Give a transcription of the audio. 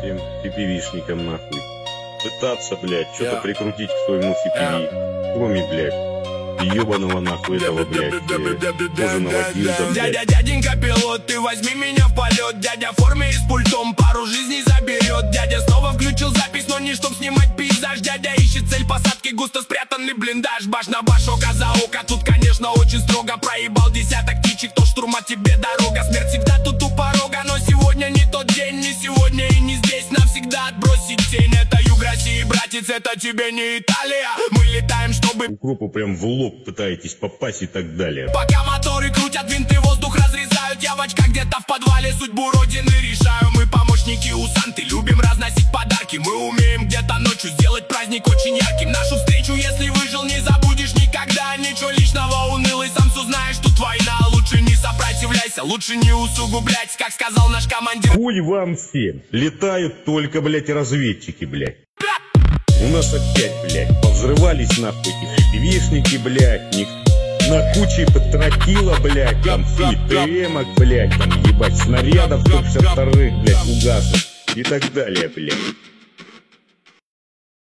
всем пипивишникам нахуй пытаться, блядь, что-то прикрутить к своему CPV, кроме, блядь, ебаного нахуй этого, блядь, кожаного гильза, блядь. Дяденька пилот, ты возьми меня в полет. Дядя в форме и с пультом пару жизней заберет. Дядя снова включил запись, но не чтоб снимать пейзаж. Дядя ищет цель посадки, густо спрятанный блиндаж. Баш на баш, око за око, тут, конечно, очень строго. Проебал десяток птичек, то штурма тебе дорога. Смерть всегда тут у порога, но сегодня не тот день. Не сегодня и не здесь, навсегда отбросить тень. Это юг России, братец, это тебе не Италия. Мы летаем, чтобы Укропу прям в лоб пытаетесь попасть и так далее. пока моторы крутят, винты воздух разрезают. Я в очках где-то в подвале судьбу родины решаю. Мы помощники у Санты, любим разносить подарки. Мы умеем где-то ночью сделать праздник очень ярким. Нашу встречу, если выжил, не забудешь никогда. Ничего личного, унылый, сам все знаешь, тут война. Лучше не сопротивляйся, лучше не усугублять, как сказал наш командир. Хуй вам всем. Летают только, блядь, разведчики, блядь. У нас опять, блядь, повзрывались нахуй эти пивишники, блядь, на куче потракила, блядь, там ТМок, блядь, там ебать снарядов 152-х, блядь, угасов и так далее, блядь.